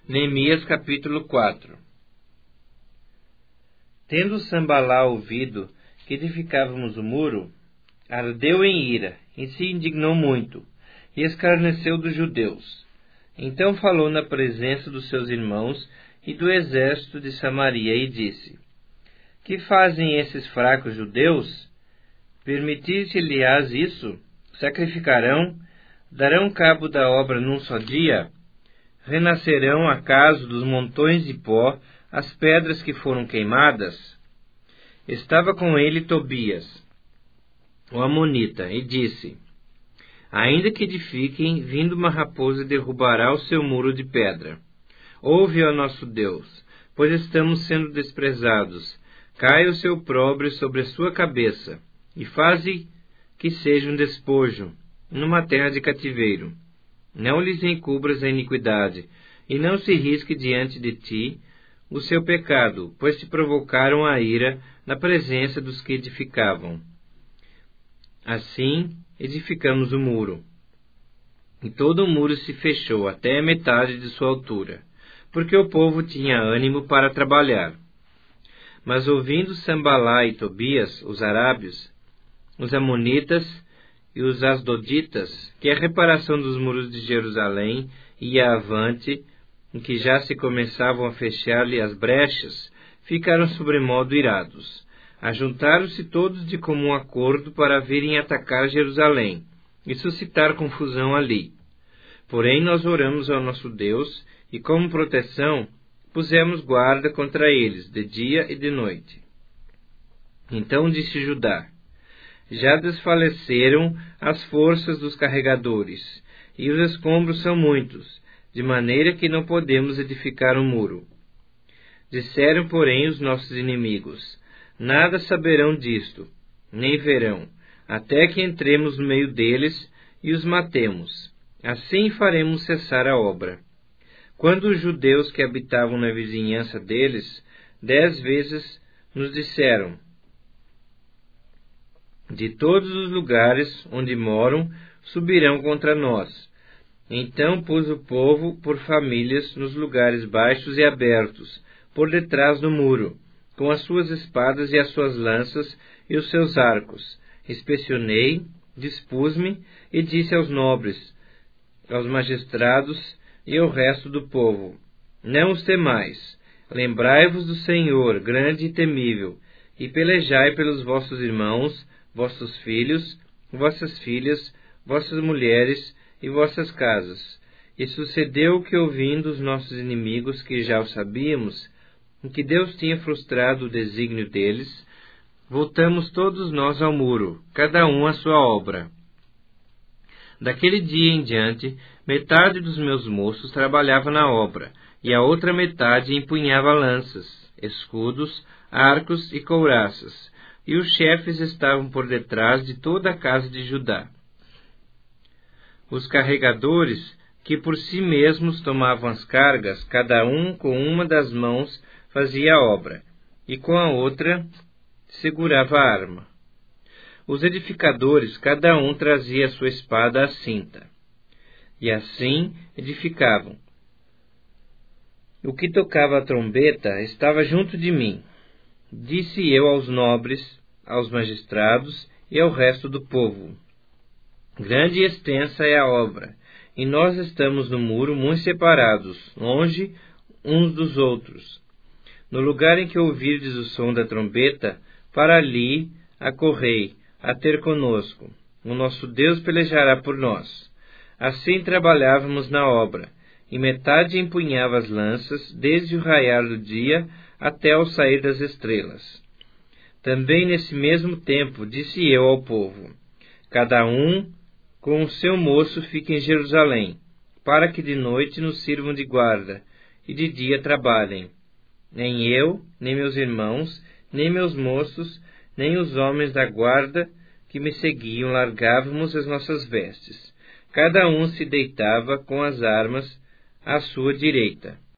Neemias capítulo 4. Tendo Sambalá ouvido que edificávamos o muro, ardeu em ira e se indignou muito, e escarneceu dos judeus. Então falou na presença dos seus irmãos e do exército de Samaria e disse: Que fazem esses fracos judeus? Permitiste-lhes isso? Sacrificarão? Darão cabo da obra num só dia? Renascerão acaso dos montões de pó as pedras que foram queimadas? Estava com ele Tobias, o amonita, e disse: Ainda que edifiquem, vindo uma raposa derrubará o seu muro de pedra. Ouve, ó nosso Deus, pois estamos sendo desprezados. Caia o seu opróbrio sobre a sua cabeça, e faze que seja um despojo, numa terra de cativeiro. Não lhes encubras a iniquidade, e não se risque diante de ti o seu pecado, pois te provocaram a ira na presença dos que edificavam. Assim edificamos o muro. E todo o muro se fechou até a metade de sua altura, porque o povo tinha ânimo para trabalhar. Mas ouvindo Sambalá e Tobias, os arábios, os amonitas e os asdoditas, que a reparação dos muros de Jerusalém ia avante, em que já se começavam a fechar-lhe as brechas, ficaram sobremodo irados. Ajuntaram-se todos de comum acordo para virem atacar Jerusalém e suscitar confusão ali. Porém nós oramos ao nosso Deus e, como proteção, pusemos guarda contra eles, de dia e de noite. Então disse Judá: Já desfaleceram as forças dos carregadores, e os escombros são muitos, de maneira que não podemos edificar um muro. Disseram, porém, os nossos inimigos: Nada saberão disto, nem verão, até que entremos no meio deles e os matemos. Assim faremos cessar a obra. Quando os judeus que habitavam na vizinhança deles 10 vezes nos disseram: De todos os lugares onde moram, subirão contra nós. Então pus o povo por famílias nos lugares baixos e abertos, por detrás do muro, com as suas espadas e as suas lanças e os seus arcos. Inspecionei, dispus-me e disse aos nobres, aos magistrados e ao resto do povo: Não os temais, lembrai-vos do Senhor, grande e temível, e pelejai pelos vossos irmãos, vossos filhos, vossas filhas, vossas mulheres e vossas casas. E sucedeu que, ouvindo os nossos inimigos, que já o sabíamos, em que Deus tinha frustrado o desígnio deles, voltamos todos nós ao muro, cada um à sua obra. Daquele dia em diante, metade dos meus moços trabalhava na obra, e a outra metade empunhava lanças, escudos, arcos e couraças, e os chefes estavam por detrás de toda a casa de Judá. Os carregadores, que por si mesmos tomavam as cargas, cada um com uma das mãos fazia a obra, e com a outra segurava a arma. Os edificadores, cada um trazia a sua espada à cinta, e assim edificavam. O que tocava a trombeta estava junto de mim. Disse eu aos nobres, aos magistrados e ao resto do povo: Grande e extensa é a obra, e nós estamos no muro muito separados, longe uns dos outros. No lugar em que ouvirdes o som da trombeta, para ali acorrei, a ter conosco. O nosso Deus pelejará por nós. Assim trabalhávamos na obra, e metade empunhava as lanças, desde o raiar do dia até ao sair das estrelas. Também nesse mesmo tempo disse eu ao povo: Cada um com o seu moço fique em Jerusalém, para que de noite nos sirvam de guarda, e de dia trabalhem. Nem eu, nem meus irmãos, nem meus moços, nem os homens da guarda que me seguiam largávamos as nossas vestes. Cada um se deitava com as armas à sua direita.